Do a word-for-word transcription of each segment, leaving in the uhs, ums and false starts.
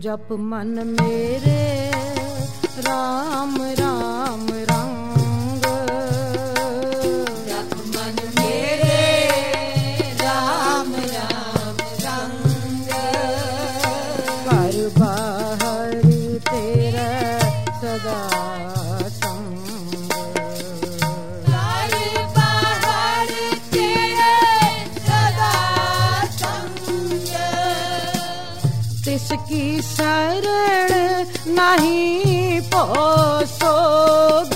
जप मन मेरे राम राम रंग, जप मन मेरे राम राम रंग, घर बाहर तेरा सदा संग, घर बाहर तेरे सदा संग, तिसकी शरण नहीं पोसोग,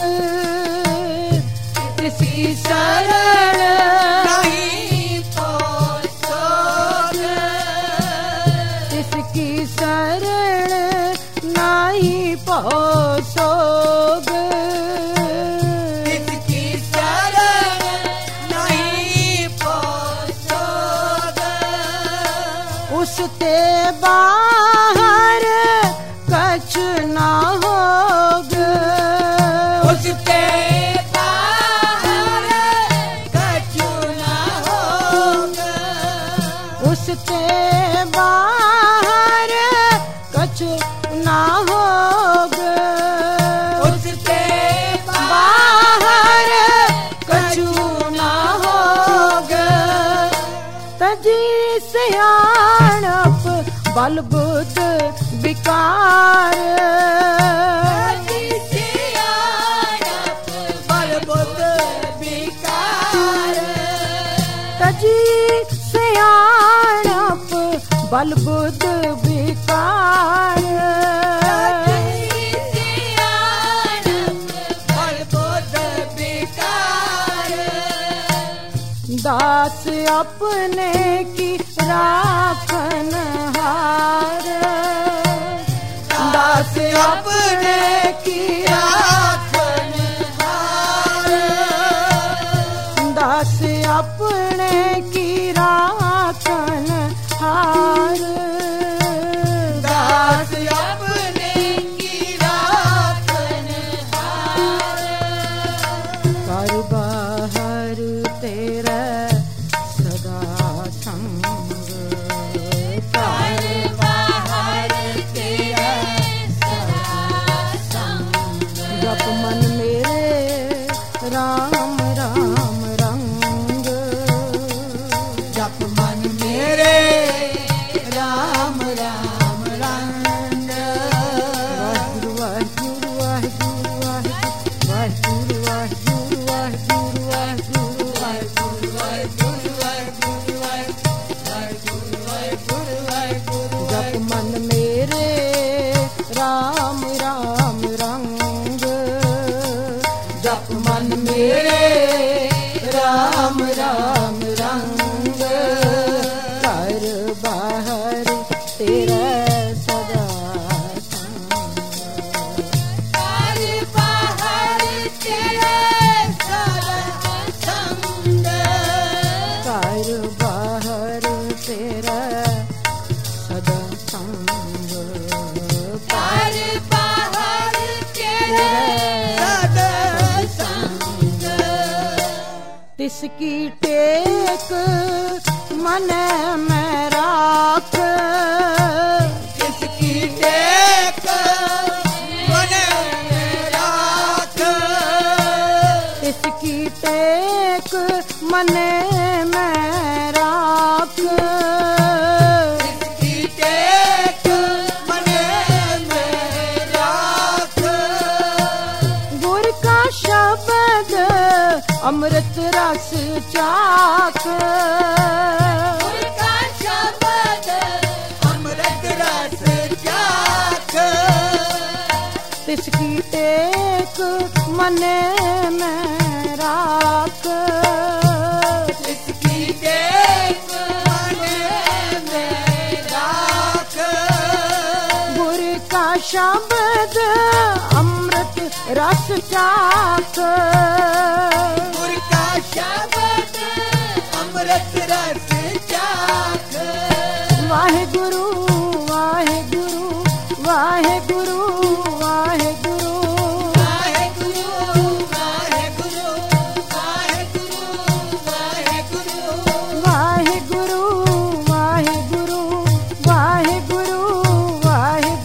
तिसकी शरण नहीं पोसोग, तिसकी शरण नहीं पोसोग, इसकी शरण नहीं पोसोग, उसते बाहर कछ ना होग, उसके बाहर कछु ना होगा, उसते बाहर कछ ना होग, उसके बाहर कछु ना होग, तजी सियाणप बल बुद्ध विकार, बलबुद्ध विकार, तजी सियाणप बल बुद्ध विकार, बलबुद्ध विकार, दास अपने की राखन हार, दास अपने की राखन हार, दास अपने की राखन हार, दास अपने की राखन हार, कर बाहर तेरा सदा संग, घर बाहर तेरा सदा संग, जप मन मेरे राम राम रंग, जप मन मेरे राम राम रंग, वाहिगुरु वाहिगुरु वाहिगुरु वाहिगुरु वाहिगुरु वाहिगुरु वाहिगुरु वाहिगुरु वाहिगुरु वाहिगुरु वाहिगुरु वाहिगुरु वाहिगुरु, जप मन मेरे राम राम रंग, जप मन मेरे राम राम रंग, कर बाहर तेरा सदा संग, घर बाहर तेरे सदा संग, कर बाहर तेरा सदा संग, घर बाहर तेरे सदा संग, तिसकी टेक मन में राख, किसकी टेक मन में राख, तिसकी टेक मन में राख, किसकी टेक मन में राख, गुर का शब्द अमृत रस चाख, उनका शब्द अमृत रस चाख, तिसकी टेक मन में राख, किसकी टेक मन में राख, गुर का शब्द अमृत रस चाख, उनका शब्द अमृत रस चाख, वाहिगुरु वाहिगुरु वाहिगुरु वाहिगुरु वाहिगुरु वाहिगुरु वाहिगुरु वाहिगुरु वाहिगुरु वाहिगुरु वाहिगुरु वाहिगुरु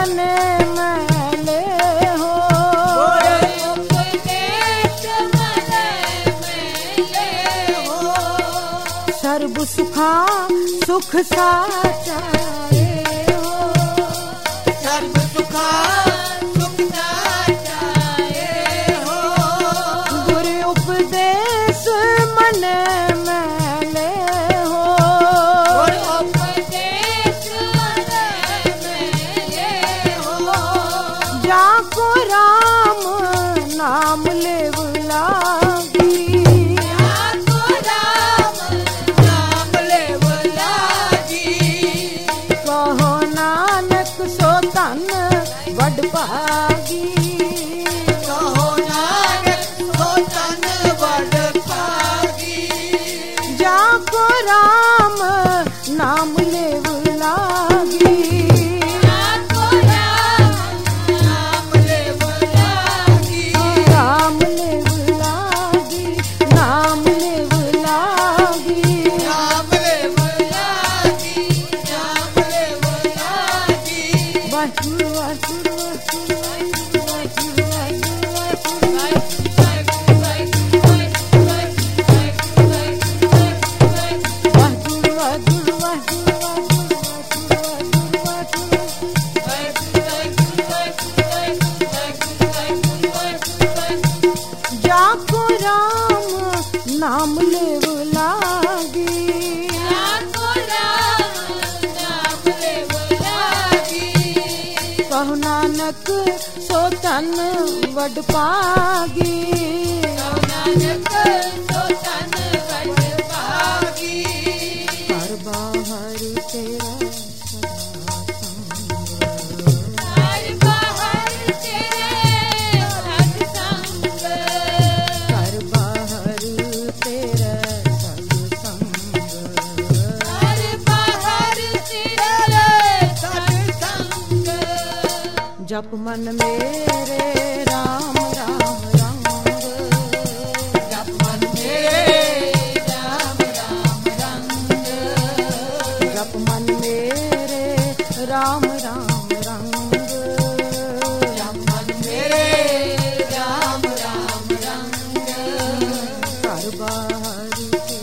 मने मैले हो उपदेश मने मैले हो सर्व सुखा सुख साचाए हो सर्व सुखा सुख साचाए हो गुरु उपदेश मने मैले हो उपदेश मने मैले हो जाको राम नाम लेव लागी जाको राम नाम लेव लागी कहो नानक सो तन वड भागी कहो नानक सो तन वड भागी जाको राम नाम लेव लागी जाको राम नाम लेव लागी राम लेव लागी नाम लेव लागी नाम लेव लागी नाम लेव लागी वाहिगुरु वाहिगुरु वाहिगुरु वाहिगुरु वाहिगुरु वाहिगुरु वाहिगुरु जाको राम नाम लेव लागी जाको राम नाम लेव लागी कहु नानक सो तन वड पागी नानक सो तन वड भागी कर बाहर तेरा सदा संग हर बाहर तेरे सत्संग कर बाहर तेरा सत्संग हर बाहर तेरे सत्संग जप मन मेरे राम राम रंग जप मन मेरे राम राम रंग जप मन मेरे राम राम रंग जप मन मेरे राम राम रंग कर बाहर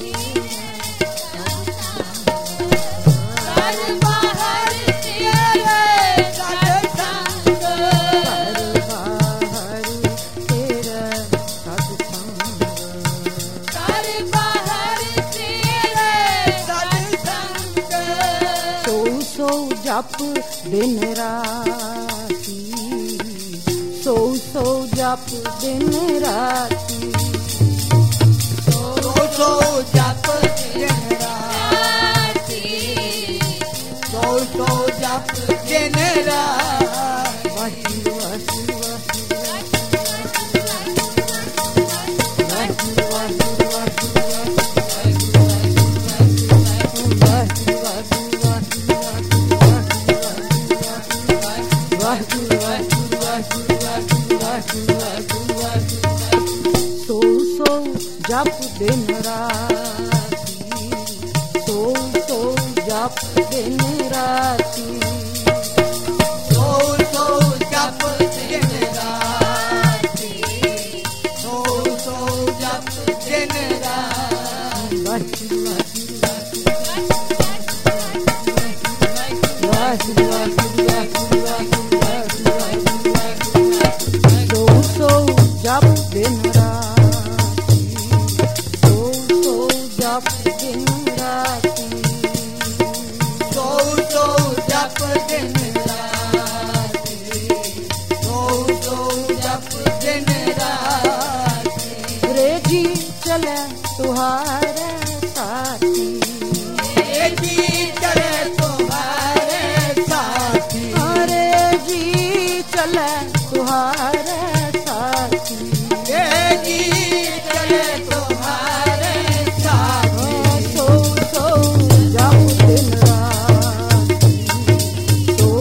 हर बाहर तेरे सत्संग कर बाहर तेरा सत्संग हर बाहर तेरे सत्संग सो सो जप दिन राती सो सो जप दिन राती सो सो जप दिन राती सो सो जप दिन राती वाहिगुरु वाहिगुरु वाहिगुरु वाहिगुरु सो सो जप दिन राती सो सो जप दिन राती सो सो जप दिन राती सो सो जप दिन राती वाहिगुरु वाहिगुरु वाहिगुरु सो सो जप दिन राती सो सो जप दिन राती सो सो जप दिन राती सो सो जप दिन राती रे जी चले तुहारे साथी ये जी चले तुम्हारे साथी अरे जी चले तुहारे साथी ये जी चले तुम्हारे साथी सो सो जप दिन राती सो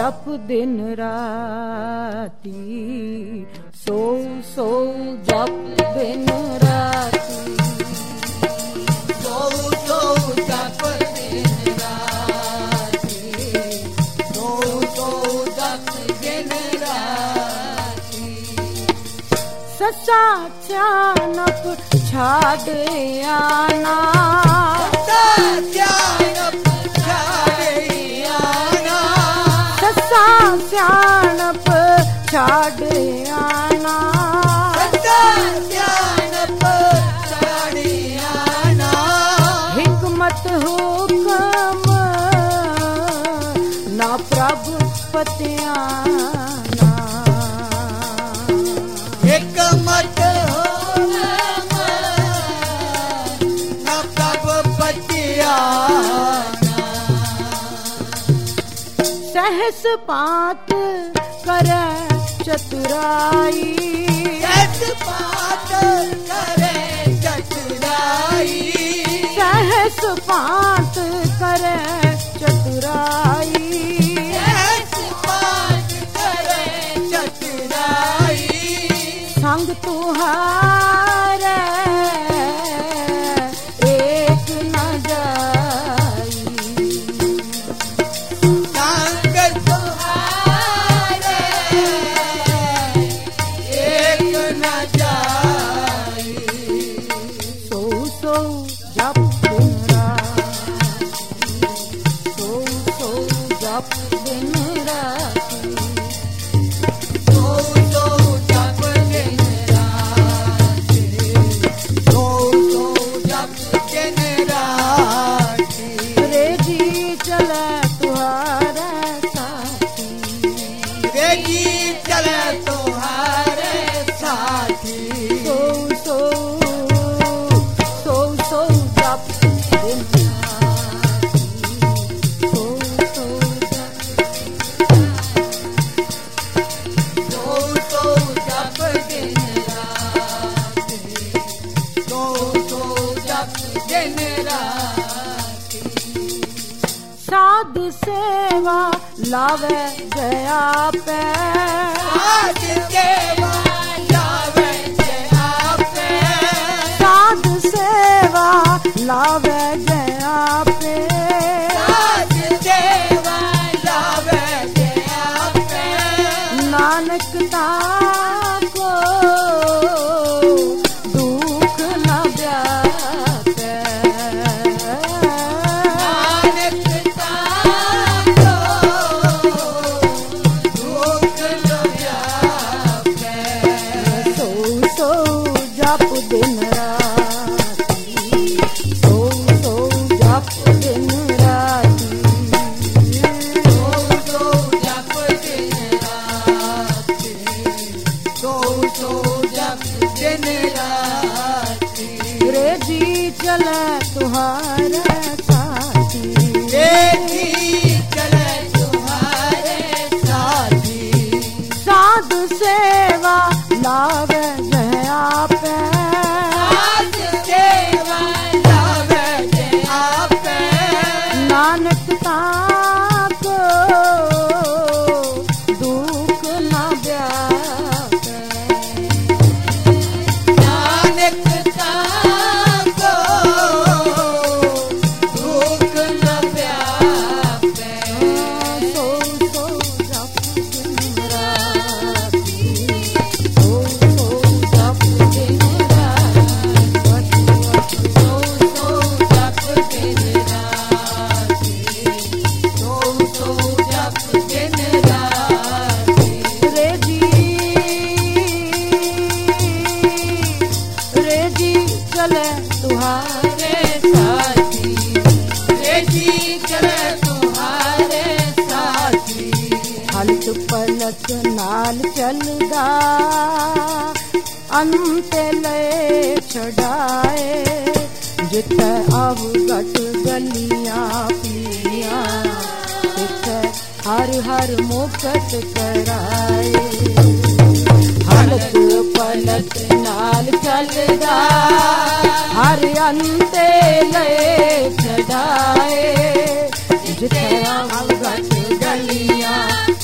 जप दिन राती, सो सो जप दिन राती, सो सो जप दिन राती, सो सो जप दिन राती। सच्चा चानप छाड़ आना, सच्चा चानप छाड़ आना, सच्चा चानप छाड़ आना, सच्चा चानप छाड़ आना। हिकमत हुकम ना प्रभु पतियाना, हिकमत हुकम ना प्रभु पतियाना। सहस पात करे चतुराई, सहस पात करे चतुराई, सहस पात करे चतुराई, सहस पात करे चतुराई। संग तुहारे एक न जाई, संग तुम्हारे एक न जाई। सो सो जप दिन राती, सो सो जप दिन राती, सो सो जप दिन राती, सो सो जप दिन राती। रे जी चले तुहारे साथी, रे जी चले तुम्हारे साथी। सो सो सो सो जप दिन राती, सो सो जप, सो सो जप दिन राती, सो सो जप दिन राती। साध सेवा लावे गया पे, आज सेवा लावे जया पे, साध सेवा लावे गया पे, आज सेवा लावे जया पे। नानक ताको दुख न व्यापे, नानक ताको दुख न व्यापे। सो सो जप दिन राती, सो सो जप दिन राती, सो सो जप दिन राती, सो सो जप दिन राती। रे जी चले तुहारे साथी, रे जी चले तुम्हारे साथी, साध सेवा लावे जया पे, आज सेवा लावे जया पे। नानक ताको दुख न व्यापे, नानक ताको दुख न व्यापे। सो सो जप दिन राती, सो सो जप दिन राती, सो सो जप दिन राती, सो सो जप दिन राती। रे जी रे जी चले तुहारे साथी, रे जी चले तुम्हारे साथी, हलत पलट नाल चलदा, अंत ले छड़ाए, जिथे अवगट गलियां पिया, तिथे हर हर मुकत कराए। हलत पलट नाल चलदा, हर अंते ले छड़ाए, जिथे अवगट गलियां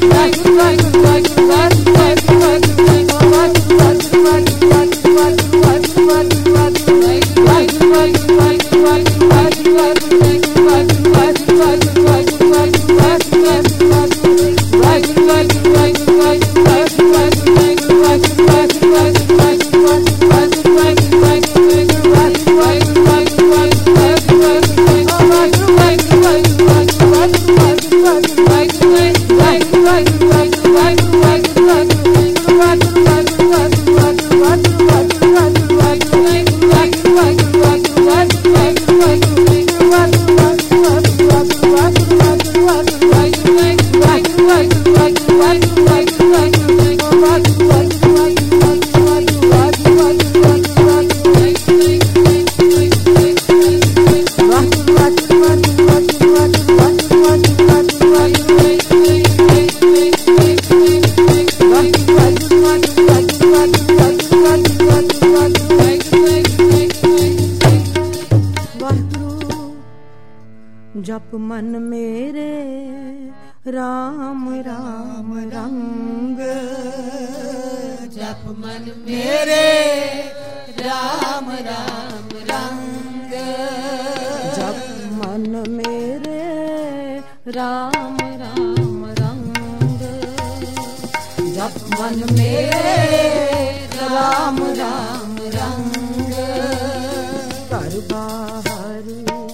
जप मन मेरे राम राम रंग, जप मन मेरे राम राम रंग, जप मन मेरे राम राम रंग, जप मन मेरे राम राम रंग, कर बाहर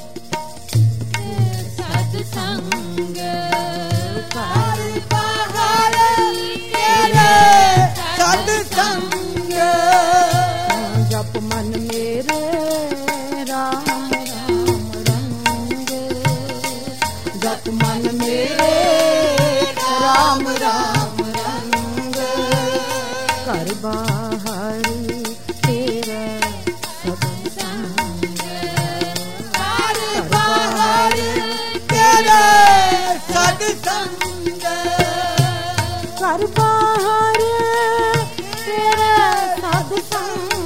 सत्संग, कर बाहर तेरे सत्संग, जप मन मेरे राम राम रंग, जप मन मेरे राम राम रंग, कर बाहर तेरा सत्संग, कर बाहर तेरे सत्संग, कर बाहर तेरा सत्संग,